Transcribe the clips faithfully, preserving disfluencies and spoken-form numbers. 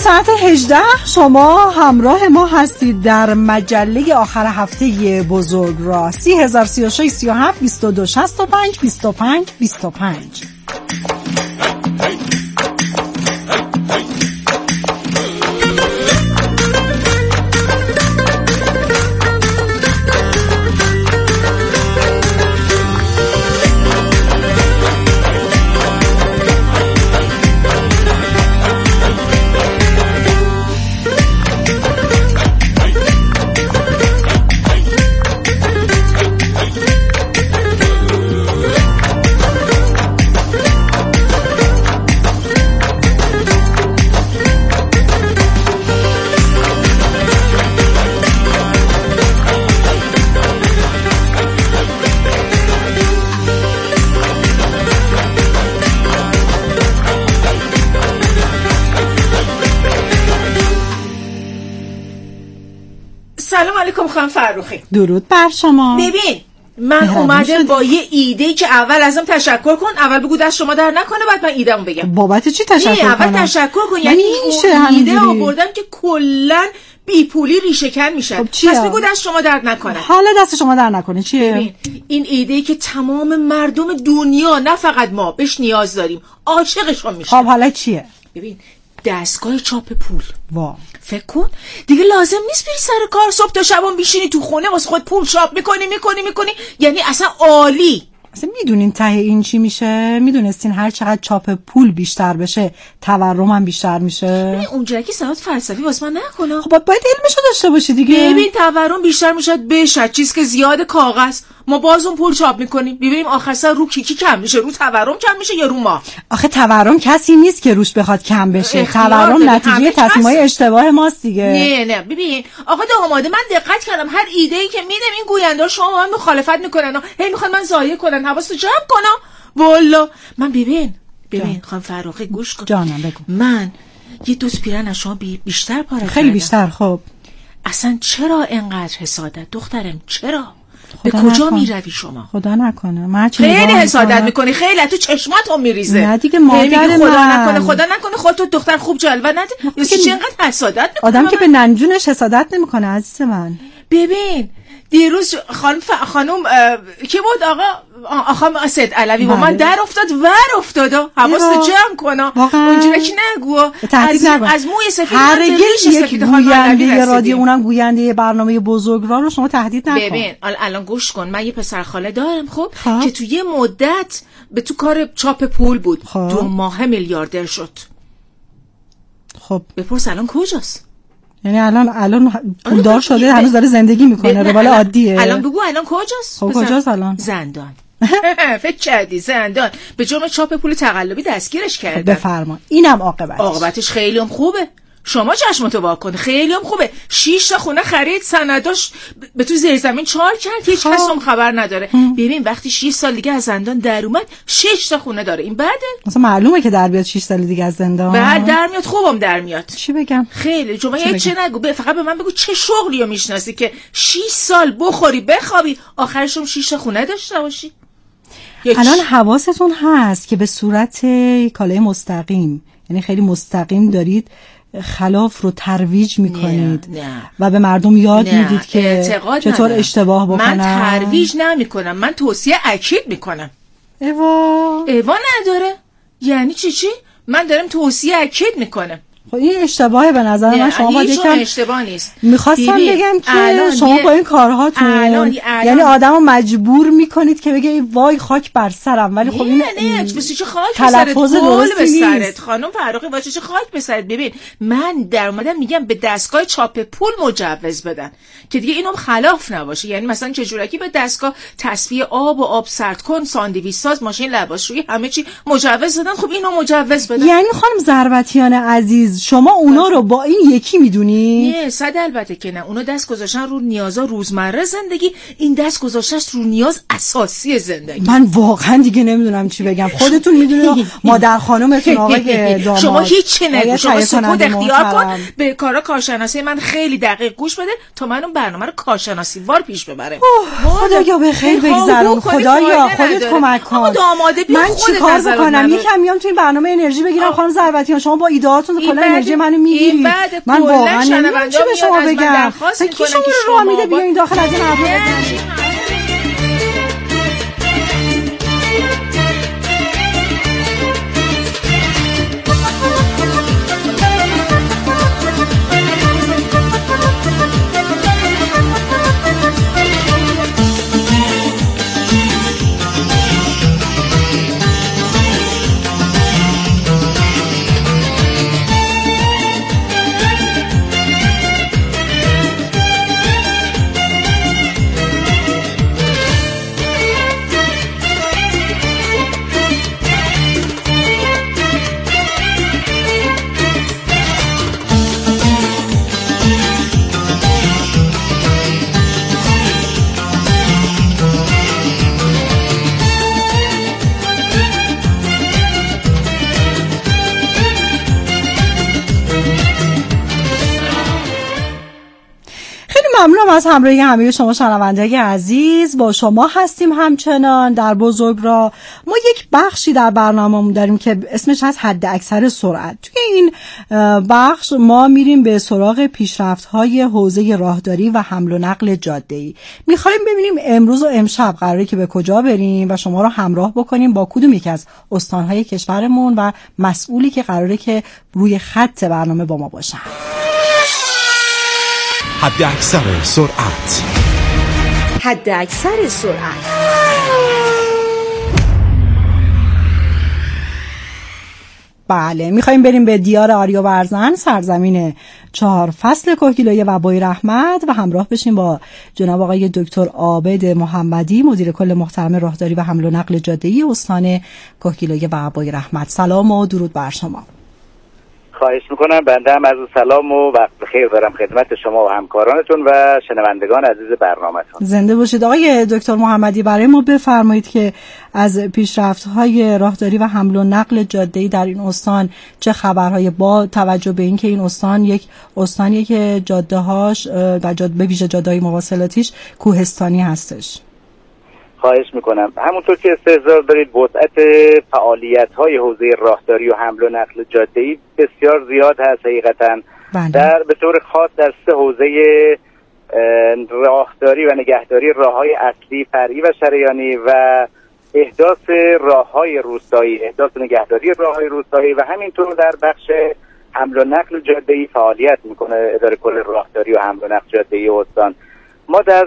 ساعت هجده شما همراه ما هستید در مجله آخر هفته بزرگ را. سی هزار سی و شش سی و هفت بیست و دو شصت و پنج بیست و پنج بیست و پنج. سلام علیکم خانم فرخی. درود بر شما. ببین من اومدم با یه ایده که اول ازم تشکر کن، اول بگو دست شما در نکنه، بعد من ایده‌مو بگم. بابت چی تشکر کنم؟ نه اول تشکر کن، یعنی اون ایده آوردم که کلا بی پولی ریشه کن میشه. خب پس بگو دست شما درد نکنه. حالا دست شما درد نکنه چیه؟ ببین این ایده که تمام مردم دنیا نه فقط ما بهش نیاز داریم، عاشقشون میشه. خب حالا چیه؟ ببین دستگاه چاپ پول. وا فکر کن دیگه لازم نیست بری سر کار صبح تا شبم بشینی تو خونه واسه خود پول چاپ میکنی میکنی میکنی یعنی اصلا عالی. اصلا میدونین ته این چی میشه؟ میدونستین هر چقدر چاپ پول بیشتر بشه تورم هم بیشتر میشه؟ ببین اونجایی که سواد فلسفی واسه من نکنه. خب باید علمشو داشته باشی دیگه. ببین تورم بیشتر میشه بشه چیز که زیاد کاغذ ما باز اون پول چاپ میکنیم ببینیم آخر سر رو کی کی کم میشه، رو تورم کم میشه یا رو ما؟ آخه تورم کسی نیست که روش بخواد کم بشه. تورم نتیجه تصمیمای اشتباه ماست دیگه. نه نه ببین آقا داماده من دقت کردم هر ایده‌ای که میدم این گوینده شما من مخالفت میکنن، هی میخوان من ضایع کنن، حواستو جمع کنم. والا من ببین ببین خانم فرخی گوش کن. جانم بگو. من یه دوست پیرن از شما بی بیشتر پاره خیلی کردم. بیشتر. خب اصلا چرا انقدر حسادت دخترم؟ چرا به کجا میروی شما؟ خدا نکنه. من خیلی حسادت میکنی، خیلی تو چشماتون میریزه. نه دیگه مادر من. خدا نکنه خدا نکنه خودت دختر خوب جلوه نده. یا چی انقدر حسادت میکنی؟ آدم که به ننجونش حسادت نمیکنه عزیز من. ببین دیروز خانم ف... خانم کی بود آقا آقا اسد علوی با من در افتاد ور افتاد. حواست جمع کنه اونجوری که نگو از, از موی سفید هرگز یک گوینده رادیو اونم گوینده برنامه بزرگراه رو شما تهدید نکن. ببین الان گوش کن من یه پسر خاله دارم خب ها؟ که تو یه مدت به تو کار چاپ پول بود ها؟ دو ماه میلیاردر شد. خب بپرس الان کجاست؟ یعنی الان الان پولدار شده هنوز داره زندگی میکنه روال عادیه. الان بگو الان کجاست؟ خب کجاست الان؟ زندان. فکر کردی زندان به جرم چاپ پول تقلبی دستگیرش کردن. بفرما اینم عاقبتش. عاقبتش خیلی هم خوبه. شما چشمتو وا کن خیلی هم خوبه. شش تا خونه خرید سنداش به تو زیر زمین چهار کرد هیچ کس هم خبر نداره. ببین وقتی شش سال دیگه از زندان در اومد شش تا خونه داره. این بعده مثلا معلومه که در بیاد شش سال دیگه از زندان. بعد در میاد خوبم در میاد. چی بگم؟ خیلی شما هیچ چی نگو فقط به من بگو چه شغلیو میشناسی که شش سال بخوری بخوابی آخرشم شش تا خونه داشته باشی. الان حواستون هست که به صورت کالای مستقیم یعنی خیلی مستقیم دارید خلاف رو ترویج میکنید نه، نه. و به مردم یاد میدید که چطور ندارم. اشتباه بکنن. من ترویج نمیکنم، من توصیه اکید میکنم. ایوا ایوا نداره یعنی چی چی؟ من دارم توصیه اکید میکنم. خب این اشتباهه به نظر من. شما باید یکم اشتباه نیست. میخواستم بگم که شما با این کارهاتون یعنی آدمو مجبور میکنید که بگه وای خاک بر سرم، ولی خب این نه نه بس چه خاک به سرت گل به سرت خانم فرخی واسه چه خاک به سرت. ببین من در اومدم میگم به دستگاه چاپ پول مجوز بدن که دیگه اینم خلاف نباشه. یعنی مثلا چه جوری به دستگاه تصفیه آب و آب سرد کن ساندویچ ساز ماشین لباسشویی همه چی مجوز دادن. خب اینو مجوز بدن. یعنی خانم ضربتیان عزیز شما اونا رو با این یکی میدونی؟ نه صد البته که نه. اونا دست گذاشتن رو نیازا روزمره زندگی، این دست گذاشتن رو نیاز اساسی زندگی. من واقعا دیگه نمیدونم چی بگم. خودتون میدونید مادر خانومتون آقای داماد شما هیچ نگو، شما سکوت اختیار کن. به کارا کارشناسی من خیلی دقیق گوش بده تا من اون برنامه رو کارشناسی وار پیش ببرم. خدایا به خیر بگذرون. خدایا خودت کمک کن. من چیکار بکنم؟ یکم میام تو این برنامه انرژی بگیرم. خانم ضربتیان شما با ایده‌هاتون کلا حالا انرژی منو میگیری. من واقعا نمیدونم چی به شما بگم. کی شما رو راه میده بیاین داخل از این حرفا بزنید؟ ممنونم از همراهی همه شما شنوندگان عزیز. با شما هستیم همچنان در بزرگراه. ما یک بخشی در برنامه‌مون داریم که اسمش هست حد اکثر سرعت. توی این بخش ما میریم به سراغ پیشرفت‌های حوزه راهداری و حمل و نقل جاده‌ای. می‌خوایم ببینیم امروز و امشب قراره که به کجا بریم و شما رو همراه بکنیم با کدوم یک از استان‌های کشورمون و مسئولی که قراره که روی خط برنامه با ما باشن. حد اکثر سرعت. حد اکثر سرعت. بله، میخوایم بریم به دیار آریابرزن، سرزمین چهار فصل کهگیلویه و بوی رحمت و همراه بشیم با جناب آقای دکتر عابد محمدی، مدیر کل محترم راهداری و حمل و نقل جاده‌ای استان کهگیلویه و بوی رحمت. سلام و درود بر شما. خواهش میکنم. بنده هم از سلام و وقت بخیر دارم خدمت شما و همکارانتون و شنوندگان عزیز برنامه‌تون. زنده باشید. آقای دکتر محمدی، برای ما بفرمایید که از پیشرفت‌های راهداری و حمل و نقل جاده‌ای در این استان چه خبرهای، با توجه به اینکه این استان یک استانیه که جاده‌هاش و جاده به ویژه جاده‌های مواصلاتیش کوهستانی هستش. خواهش میکنم. همونطور که استحضار دارید وسعت فعالیت‌های حوزه راهداری و حمل و نقل جاده‌ای بسیار زیاد هست حقیقتاً. در به طور خاص در سه حوزه راهداری و نگهداری راه‌های اصلی، فرعی و شریانی و احداث راه‌های روستایی، احداث و نگهداری راه‌های روستایی و همینطور در بخش حمل و نقل جاده‌ای فعالیت میکنه اداره کل راهداری و حمل و نقل جاده‌ای استان. ما در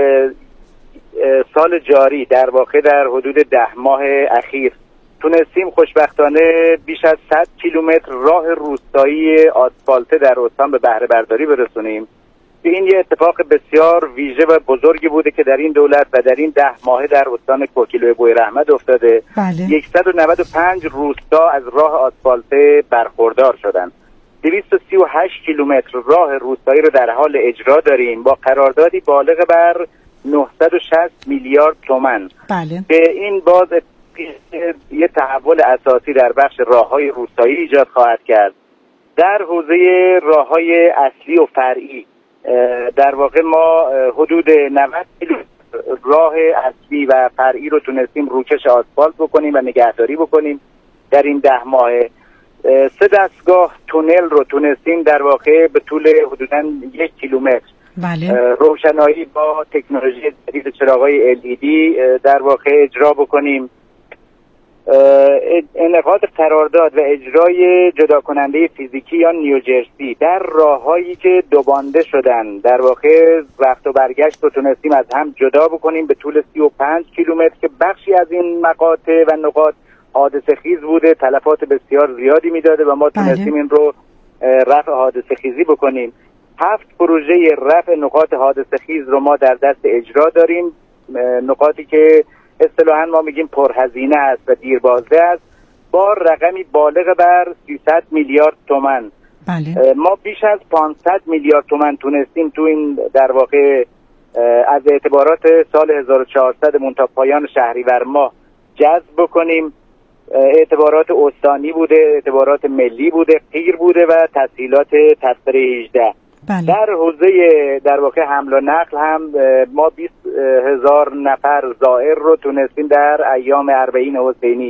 سال جاری در واقع در حدود ده ماه اخیر تونستیم خوشبختانه بیش از صد کیلومتر راه روستایی آسفالته در استان به بهره برداری برسونیم. این یه اتفاق بسیار ویژه و بزرگی بوده که در این دولت و در این ده ماه در استان کهگیلویه بوی رحمت افتاده. بله. صد و نود و پنج روستا از راه آسفالته برخوردار شدند. دویست و سی و هشت کیلومتر راه روستایی رو در حال اجرا داریم با قراردادی بالغ بر نهصد و شصت میلیارد تومان. بله. به این باز یه تحول اساسی در بخش راه‌های روستایی ایجاد خواهد کرد. در حوزه راه‌های اصلی و فرعی در واقع ما حدود نود کیلومتر راه اصلی و فرعی رو تونستیم روکش آسفالت بکنیم و نگهداری بکنیم در این ده ماه. سه دستگاه تونل رو تونستیم در واقع به طول حدوداً یک کیلومتر بله. روشنایی با تکنولوژی جدید چراغ‌های ال ای دی در واقع اجرا بکنیم. انعقاد قرارداد و اجرای جدا کننده فیزیکی یا نیوجرسی در راه‌هایی که دوبانده شدن، در واقع رفت و برگشت رو تونستیم از هم جدا بکنیم به طول سی و پنج کیلومتر که بخشی از این مقاطع و نقاط حادثه خیز بوده، تلفات بسیار زیادی میداده و ما تونستیم این رو رفع حادثه خیزی بکنیم. هفت پروژه رفع نقاط حادثه خیز رو ما در دست اجرا داریم، نقاطی که اصطلاحاً ما میگیم پرهزینه است و دیربازده است، با رقمی بالغ بر سیصد میلیارد تومان. بله. ما بیش از پانصد میلیارد تومان تونستیم تو این در واقع از اعتبارات سال هزار و چهارصد مون تا پایان شهریور ماه جذب بکنیم. اعتبارات استانی بوده، اعتبارات ملی بوده، غیر بوده و تسهیلات تذکره هجده. بله. در حوزه در واقع حمل و نقل هم ما بیست هزار نفر زائر رو تونستیم در ایام اربعین حسینی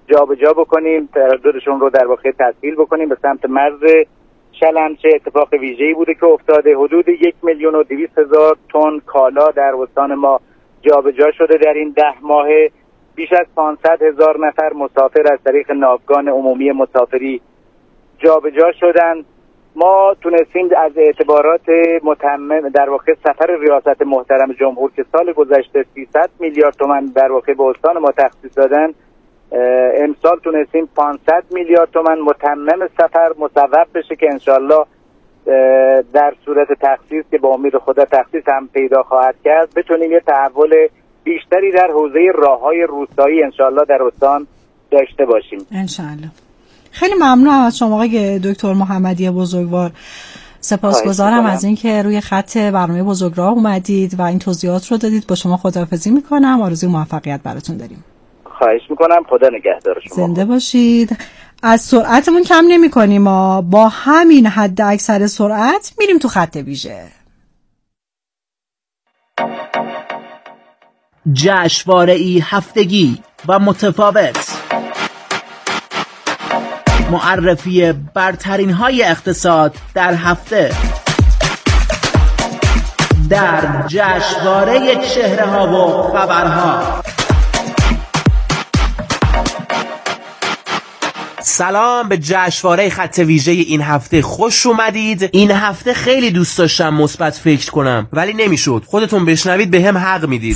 جابجا بکنیم، ترددشون رو در واقع تسهیل بکنیم به سمت مرز شلمچه. اتفاق ویژه‌ای بوده که افتاده. حدود یک میلیون و دویست هزار تن کالا در استان ما جابجا شده در این ده ماه. بیش از پانصد هزار نفر مسافر از طریق ناوگان عمومی مسافری جابجا شدن. ما تونستیم از اعتبارات متمم در واقع سفر ریاست محترم جمهور که سال گذشته سیصد میلیارد تومان در واقع به استان ما تخصیص دادن، امسال تونستیم پانصد میلیارد تومان متمم سفر مصوب بشه که انشالله در صورت تخصیص که با امید خدا تخصیص هم پیدا خواهد کرد بتونیم یه تحول بیشتری در حوزه راههای روستایی انشالله در استان داشته باشیم انشالله. خیلی ممنونم از شما آقای دکتر محمدی بزرگوار. سپاسگزارم از اینکه روی خط برنامه بزرگراه اومدید و این توضیحات رو دادید. با شما خداحافظی میکنم. آرزوی موفقیت براتون داریم. خواهش میکنم. خدا نگهدار شما. زنده باشید. از سرعتمون کم نمی کنیم. ما با همین حد اکثر سرعت میریم تو خط ویژه. جشنواره‌ای هفتگی و متفاوت، معرفی برترین های اقتصاد در هفته در جشنواره چهره ها و خبرها. سلام به جشنواره خط ویژه این هفته، خوش اومدید. این هفته خیلی دوست داشتم مثبت فکر کنم ولی نمیشد. خودتون بشنوید به هم حق میدید.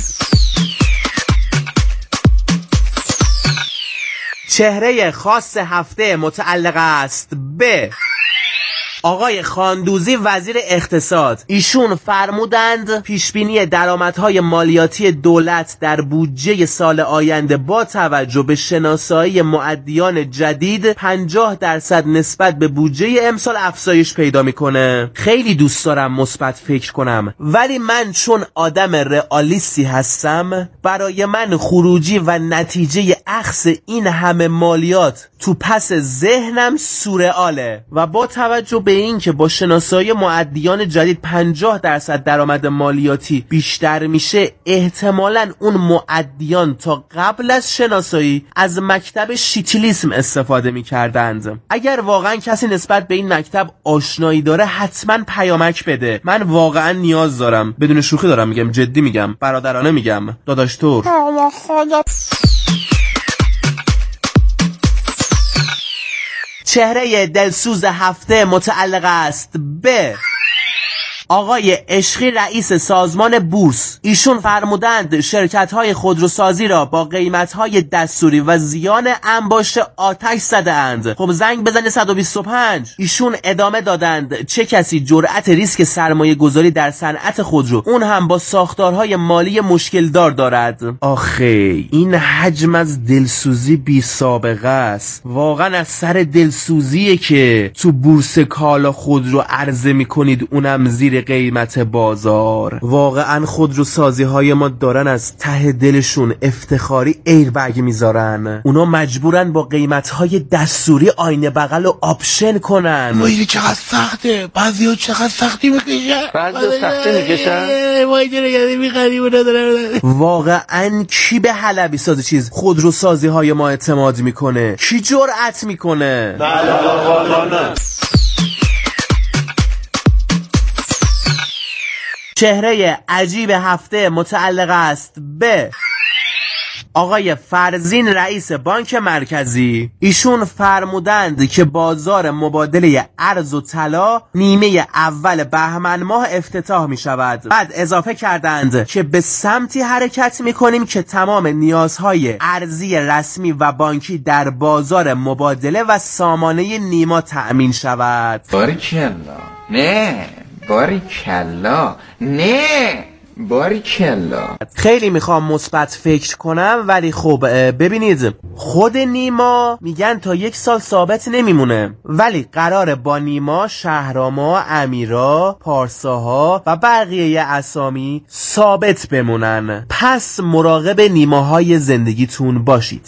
چهره خاص هفته متعلق است به آقای خاندوزی وزیر اقتصاد. ایشون فرمودند پیشبینی درآمدهای مالیاتی دولت در بودجه سال آینده با توجه به شناسایی مؤدیان جدید پنجاه درصد نسبت به بودجه امسال افزایش پیدا میکنه. خیلی دوست دارم مثبت فکر کنم ولی من چون آدم رئالیستی هستم، برای من خروجی و نتیجه اخذ این همه مالیات تو پس ذهنم سورئاله و با توجه به این که با شناسایی مؤدیان جدید پنجاه درصد درآمد مالیاتی بیشتر میشه، احتمالاً اون مؤدیان تا قبل از شناسایی از مکتب شیتیلیسم استفاده میکردند. اگر واقعا کسی نسبت به این مکتب آشنایی داره حتما پیامک بده. من واقعا نیاز دارم. بدون شوخی دارم میگم، جدی میگم، برادرانه میگم. داداش تور چهره دلسوز هفته متعلق است به آقای عشقی رئیس سازمان بورس. ایشون فرمودند شرکت‌های خودروسازی را با قیمت‌های دستوری و زیان انباشته آتش زدند. خب زنگ بزنه صد و بیست و پنج. ایشون ادامه دادند چه کسی جرأت ریسک سرمایه گذاری در صنعت خودرو، اون هم با ساختارهای مالی مشکل دار دارد. آخه این حجم از دلسوزی بی سابقه است. واقعا از سر دلسوزیه که تو بورس کالا خودرو عرضه می‌کنید، اونم زیر قیمت بازار. واقعا خودروسازی های ما دارن از ته دلشون افتخاری ایربگ میذارن. اونا مجبورن با قیمت های دستوری آینه بغل و آپشن کنن. وای چقدر سخته. بعضیا چقدر سختی میکشن. بعضیا سختی میکشن. وای دیگه میخریم اونا دارن. واقعا کی به حلبی سازی چیز خودروسازی های ما اعتماد میکنه؟ کی جرأت میکنه؟ بله واقعا. چهره عجیب هفته متعلق است به آقای فرزین رئیس بانک مرکزی. ایشون فرمودند که بازار مبادله ارز و طلا نیمه اول بهمن ماه افتتاح می شود. بعد اضافه کردند که به سمتی حرکت می کنیم که تمام نیازهای ارزی رسمی و بانکی در بازار مبادله و سامانه نیما تأمین شود. باریکلا. نه باریکلا. نه باریکلا. خیلی میخوام مثبت فکر کنم ولی خب ببینید، خود نیما میگن تا یک سال ثابت نمیمونه، ولی قراره با نیما شهراما، امیرا، پارساها و بقیه اسامی ثابت بمونن. پس مراقب نیماهای زندگیتون باشید.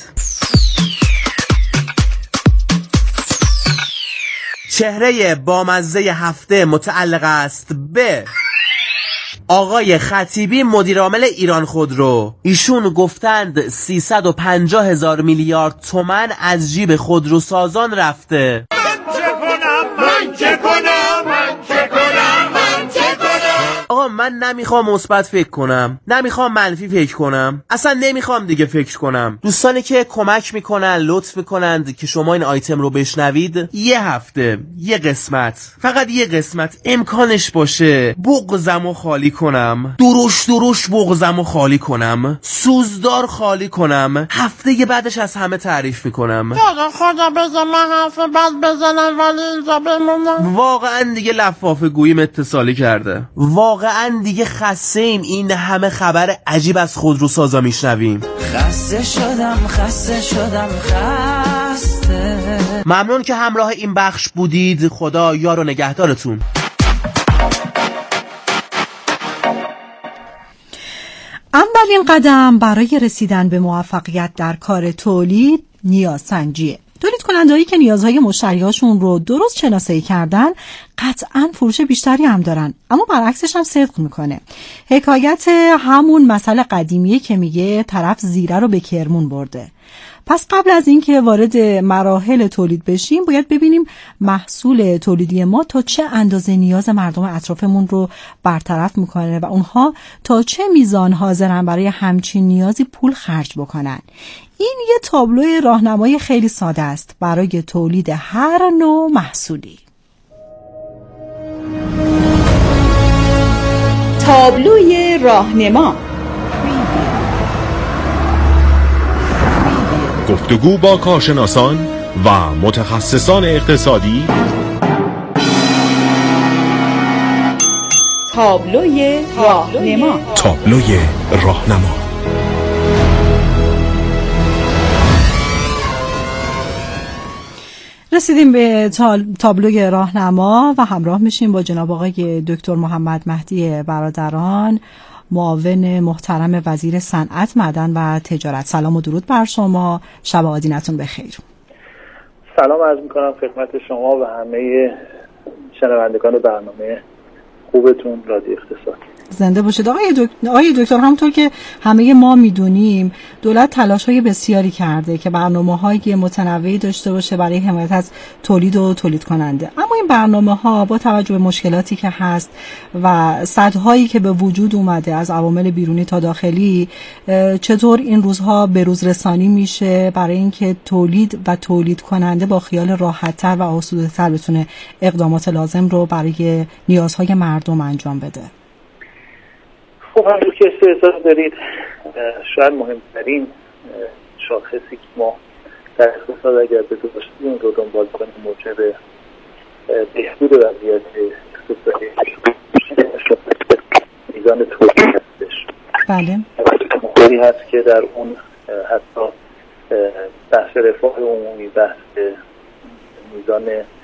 چهره بامزه هفته متعلق است به آقای خطیبی مدیر عامل ایران خودرو، ایشون گفتند سیصد و پنجاه هزار میلیارد تومان از جیب خودروسازان رفته. من چه کنم من چه کنم من چه کنم من چه کنم. آقا من نمیخوام مثبت فکر کنم، نمیخوام منفی فکر کنم، اصلا نمیخوام دیگه فکر کنم. دوستانی که کمک میکنن لطف میکنند که شما این آیتم رو بشنوید، یه هفته یه قسمت، فقط یه قسمت امکانش باشه بغضمو خالی کنم، دروش دروش بغضمو خالی کنم، سوزدار خالی کنم، هفته بعدش از همه تعریف میکنم. خدا خدا بزن من حرف بد بزنم ولی اینجا بمونم. واقعا دیگه لفافه گوییم اتصالی کرده، واقعا دیگه خسته ایم این همه خبر عجیب از خودروسازا میشنویم. خسته شدم خسته شدم خسته. ممنون که همراه این بخش بودید. خدا یار و نگهدارتون. اولین قدم برای رسیدن به موفقیت در کار تولید نیازسنجیه. تولید کنندهایی که نیازهای مشتریاشون رو درست شناسایی کردن قطعاً فروش بیشتری هم دارن، اما برعکسش هم صدق میکنه. حکایت همون مسئله قدیمیه که میگه طرف زیره رو به کرمون برده. پس قبل از اینکه وارد مراحل تولید بشیم باید ببینیم محصول تولیدی ما تا چه اندازه نیاز مردم اطرافمون رو برطرف میکنه و اونها تا چه میزان حاضرن برای همچین نیازی پول خرج بکنن. این یه تابلوی راهنمای خیلی ساده است برای تولید هر نوع محصولی. تابلوی راهنما. گفتگو با کارشناسان و متخصصان اقتصادی. تابلوی راهنما. تابلوی راهنما. رسیدیم به تابلوی راهنما و همراه میشیم با جناب آقای دکتر محمد مهدی برادران، معاون محترم وزیر صنعت، معدن و تجارت. سلام و درود بر شما، شب آدینتون بخیر. سلام عرض میکنم خدمت شما و همه شنوندگان برنامه خوبتون رادیو اقتصاد. زنده باشید. آقای دکتر, آقای دکتر همونطور که همه ما میدونیم دولت تلاش‌های بسیاری کرده که برنامه‌های متنوعی داشته باشه برای حمایت از تولید و تولید کننده، اما این برنامه‌ها با توجه به مشکلاتی که هست و سدهایی که به وجود اومده از عوامل بیرونی تا داخلی، چطور این روزها به روز رسانی میشه برای اینکه تولید و تولید کننده با خیال راحت‌تر و آسوده‌تر بتونه اقدامات لازم رو برای نیازهای مردم انجام بده؟ خب همونجور که استحضار دارید، شاید مهمترین شاخصی که ما در اقتصاد اگر به درستی اون رو دنبال کنیم موجب بهبود وضعیت اقتصادی میزان تولید هستش. بله. موضوعی هست که در اون حتی بحث رفاه عمومی، بحث میزان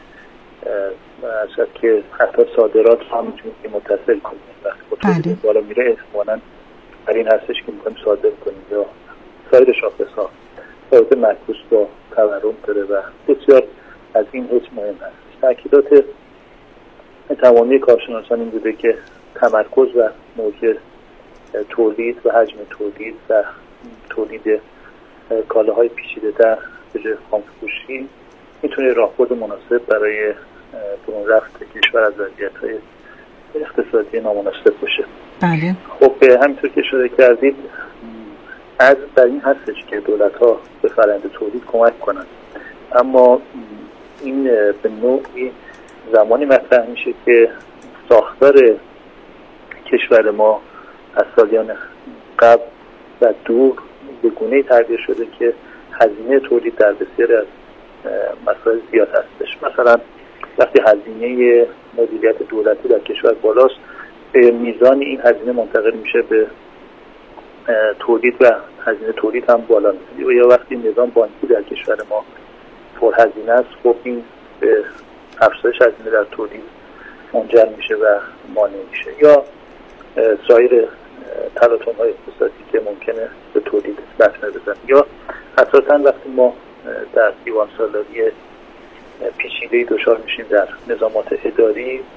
اصلا که حتی صادرات هم میتونیم که متصل کنیم. وقتی بالا میره احتمالاً بر این هستش که میتونیم صادر کنیم یا سایر شاخص ها رابطه معکوس با تورم داره و بسیار از این حیث مهم هست. تأکیدات تمامی کارشناسان این بوده که تمرکز و موضوع تولید و حجم تولید و تولید کالاهای پیچیده در به جای خامفروشی میتونه راهبرد مناسب برای برون رفت کشور از وضعیت‌های اقتصادی نامناسب باشه. بله. خب همینطور که اشاره کردید، از در این هستش که دولت‌ها به فرآیند تولید کمک کنند، اما این به نوعی زمانی مطرح میشه که ساختار کشور ما از سالیان قبل و دور به گونه‌ای تغییر شده که هزینه تولید در بسیاری از مسائل زیاد هستش. مثلا وقتی هزینه مدیریت دولتی در کشور بالاست، به میزان این هزینه منتقل میشه به تولید و هزینه تولید هم بالا میره. یا وقتی نظام بانکی در کشور ما پر هزینه است، خب این به افزایش هزینه در تولید منجر میشه و مانع میشه. یا سایر تلاطم‌های اقتصادی که ممکنه به تولید لطمه بزنه. یا اساساً وقتی ما در دیوان سالاری پیچیده‌ای دچار میشیم در نظامات اداری،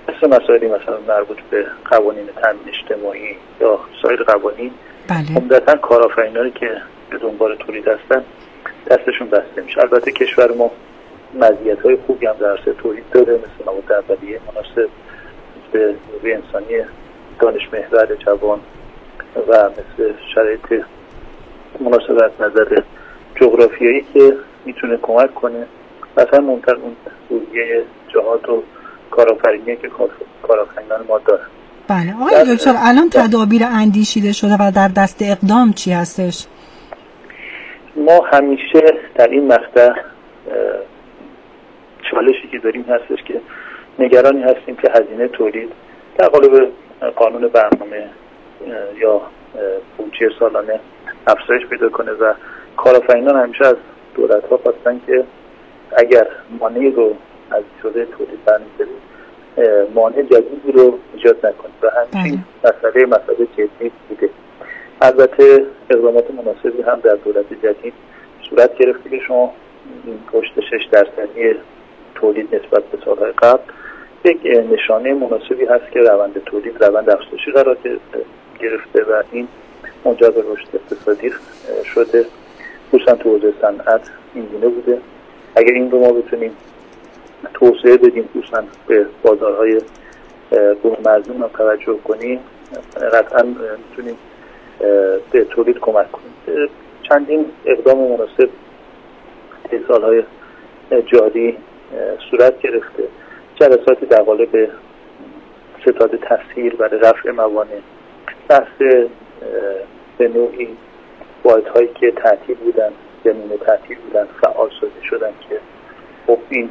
مثل مسائلی مثلا مربوط به قوانین تامین اجتماعی یا سایر قوانین بله. عمدتاً کارآفرینانی که به دنبال تولید هستن دستشون بسته میشه. البته کشور ما مزیت‌های خوبی هم در عرصه تولید داره، مثل مواد اولیه مناسب، مثل نیروی انسانی دانش محور جوان و مثل شرایط مناسب از نظر جغرافیایی که میتونه کمک کنه. مثلا منتر اون روحیه جهاد و کارآفرینی که کارآفرینان ما دارن. بله آقای دکتر، الان تدابیر اندیشیده شده و در دست اقدام چی هستش؟ ما همیشه در این مقطع چالشی که داریم هستش که نگرانی هستیم که هزینه تولید در قالب قانون برنامه یا بودجه سالانه افزایش پیدا کنه و کارآفرینان همیشه از دولت‌ها خواستن که اگر مانعی رو از شده تولید برمی‌دارید مانع جدیدی رو ایجاد نکنید و همچنین مسئله مسئله جدی بوده. البته اقدامات مناسبی هم در دولت جدید صورت گرفته که شما این پشت شش درصدی تولید نسبت به سالهای قبل یک نشانه مناسبی هست که روند تولید روند افزایشی قرار گرفته و این منجر به رشد اقتصادی شده، خصوصا تو حوزه صنعت این گونه بوده. اگر این رو ما بتونیم توسعه بدیم، خصوصا به بازارهای برون مرزی هم توجه کنیم، قطعا میتونیم به تولید کمک کنیم. چندین اقدام مناسب طی سالهای جاری صورت گرفته، جلساتی در قالب ستاد تسهیل برای رفع موانع، بحث به نوعی واحدهایی که تعطیل بودن زمینه تعطیل بودن فعال سازی شدن که خب این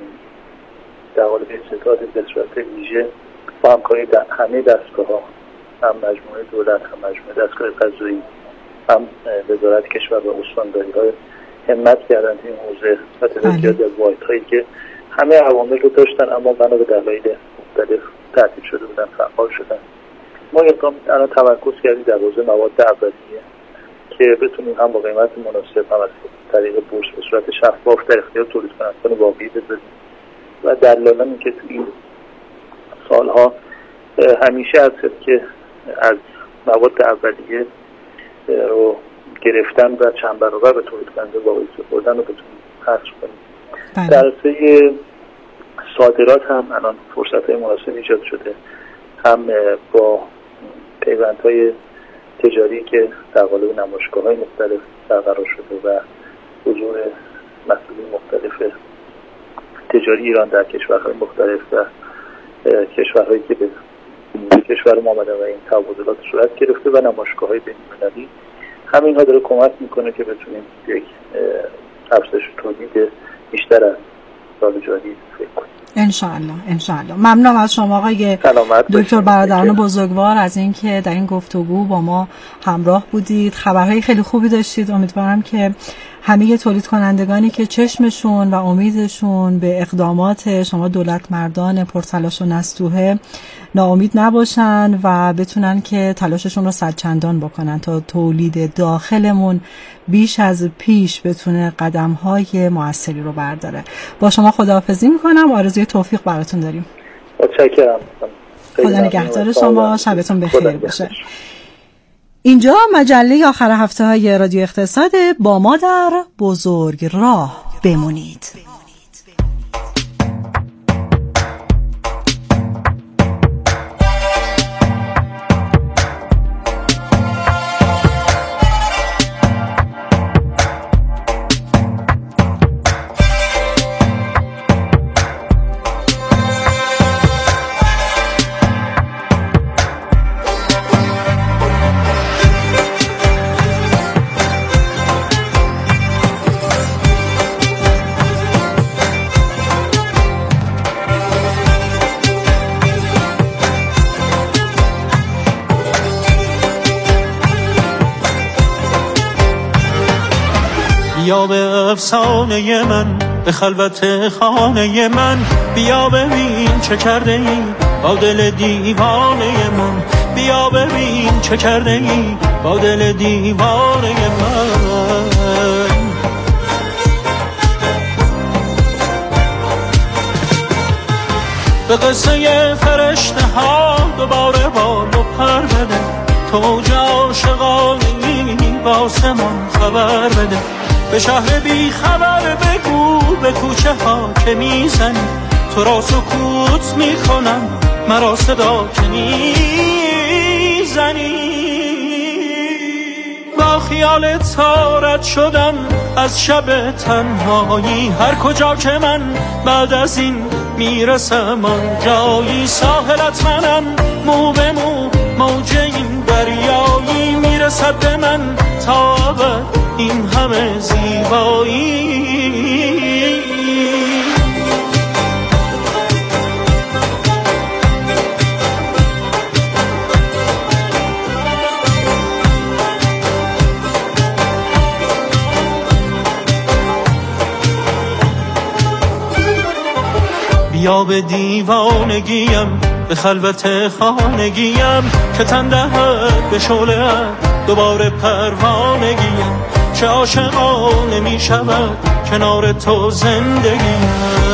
در قالب ستاد به صورت ویژه با همکاری در همه دستگاه‌ها، هم مجموعه دولت، هم مجموعه دستگاه قضایی، هم وزارت کشور و استانداری‌های همت کردن این حوزه و تعداد زیادی از واحدهایی که همه عوامل رو داشتن اما بنا به دلایل مختلف تعطیل شده بودن فعال شدن. ما اقدام الان تمرکز کردیم در حوزه مواد اولیه که بتونیم هم با قیمت مناسب هم از طریق بورس به صورت شفاف در اختیار تولید کنندگان واقعی بذاریم و دلالانی که تو این سالها همیشه هست که از مواد اولیه رو گرفتن و چند برابر به تولید کننده واقعی سپردن رو بتونیم حذف کنیم. در عرصه صادرات هم الان فرصت‌های مناسب ایجاد شده، هم با پیوندهای تجاری که در قالب نمایشگاه‌های مختلف برقرار شده و حضور مسئولین مختلف تجاری ایران در کشورهای مختلف و کشورهایی که به کشور ما آمدن و این تبادلات صورت گرفته و نمایشگاه‌های بین‌المللی، همین ها داره کمک میکنه که بتونیم یک افزایش تولید بیشتر از سال جاری فکر کنیم. انشاءالله انشاءالله. ممنونم از شما آقای دکتر برادران بزرگوار از اینکه در این گفتگو با ما همراه بودید. خبرهای خیلی خوبی داشتید. امیدوارم که همه تولید کنندگانی که چشمشون و امیدشون به اقدامات شما دولت مردان پرتلاش و نستوه ناامید نباشن و بتونن که تلاششون رو صدچندان بکنن تا تولید داخلمون بیش از پیش بتونه قدم‌های موثری رو برداره. با شما خداحافظی میکنم. آرزوی توفیق براتون داریم. متشکرم. خدا نگهدار شما. شبتون بخیر باشه. اینجا مجله آخر هفته های رادیو اقتصاد. با ما در بزرگ راه بمونید. بیا به افسانه من، به خلوت خانه من، بیا ببین چه کرده ای با دل دیوانه من، بیا ببین چه کرده ای با دل دیوانه من. به قصه فرشته ها دوباره بال و پر بده. تو اوج عاشقانه‌ای به آسمان خبر بده. به شهر بی خبر بگو به کوچه ها که میزنی تو را سکوت میکنم مرا صدا که میزنی. با خیال تارت شدم از شب تنهایی، هر کجا که من بعد از این میرسم آن جایی. ساحلت منم مو به مو موج این دریایی، میرسد به من تا ابد این همه زیبایی. بیا به دیوانگیم به خلوت خانگیم که تن دهد به شعله دوباره پروانگیم. چه عاشقانه می شود کنار تو زندگیم.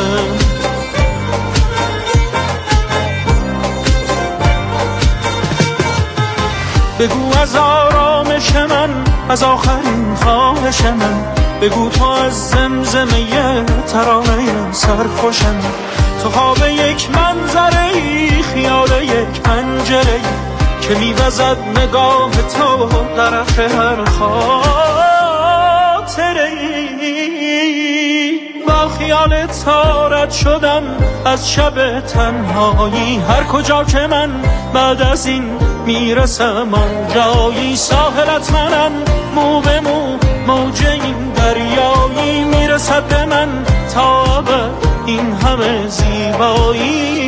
بگو از آرامش من، از آخرین خواهش من، بگو تو از زمزمه ترانه سرخوشم. تو خواب یک منظره، خیال یک پنجره که میوزد نگاه تو طرف هر خاطره. با خیال تارت شدم از شب تنهایی، هر کجا که من بعد از این میرسم آن جایی. ساحلت منم مو به مو موج این دریایی، میرسد به من تا ابد این همه زیبایی.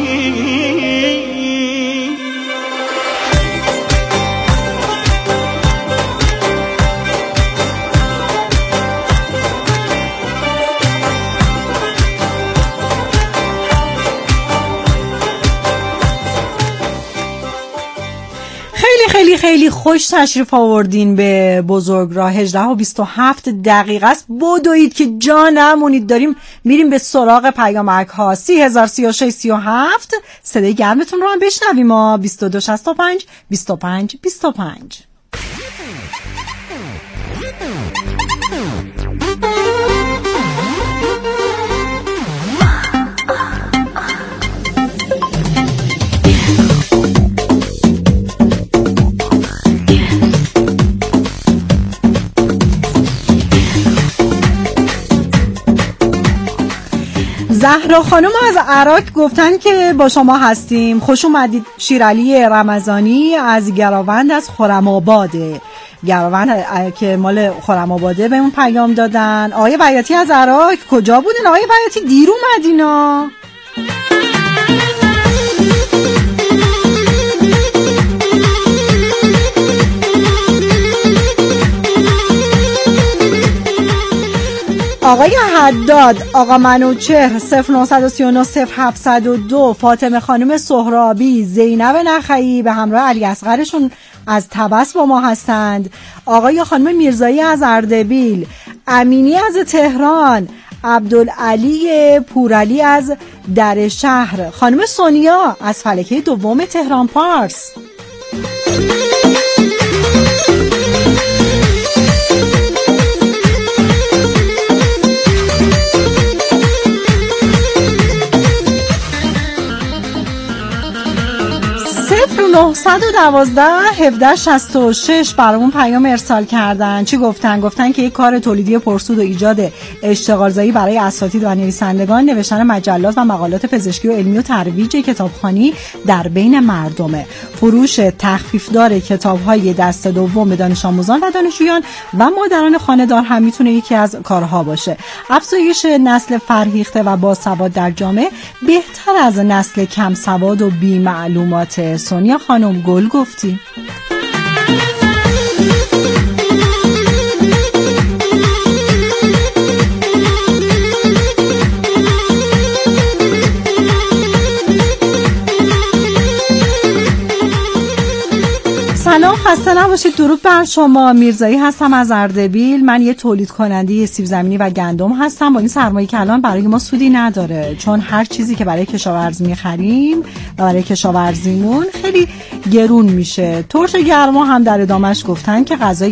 خیلی خیلی خوش تشریف آوردین به بزرگراه. هجده و بیست و هفت دقیقه است. بدوید که جا نمونید، داریم میریم به سراغ پیامک ها. سی هزار سی و شش سی و هفت صدای گرمتون رو هم بشنویم. ما بیست و دو شصت و پنج بیست و پنج بیست و پنج. زهرا خانم از عراق گفتن که با شما هستیم. خوش اومدید. شیرعلی رمضانی از گراوند از خرم‌آباده، گراوند که مال خرم‌آباده بهمون پیام دادن. آقای بیاتی از عراق کجا بودن؟ آقای بیاتی دیر اومدینا. آقای حداد، آقا منوچهر، صفر نه سه نه صفر هفت صفر دو، فاطمه خانم سهرابی، زینب نخعی به همراه علی اصغرشون از طبس با ما هستند. آقای خانم میرزایی از اردبیل، امینی از تهران، عبدالعلی پورعلی از در شهر، خانم سونیا از فلکه دوم تهران پارس. نه یک یک هفده شصت و شش برامون پیام ارسال کردن. چی گفتن؟ گفتن که یک کار تولیدی پرسود و ایجاد اشتغالزایی برای اساتید و نویسندگان، نوشتن مجلات و مقالات پزشکی و علمی و ترویج کتابخوانی در بین مردمه، فروش تخفیفدار کتاب‌های دست دوم به دانش آموزان و دانشجویان و مادران خانه‌دار هم میتونه یکی از کارها باشه. افزایش نسل فرهیخته و باسواد در جامعه بهتر از نسل کم سواد و بی معلومات. سونیا خانم گل گفتی. سلام، خسته نباشید. باشید. درود بر شما. میرزایی هستم از اردبیل. من یه تولید کننده سیب زمینی و گندم هستم. با این سرمایه که الان برای ما سودی نداره، چون هر چیزی که برای کشاورزی میخریم و برای کشاورزیمون خیلی گرون میشه. ترش گرما هم در ادامش گفتن که غذای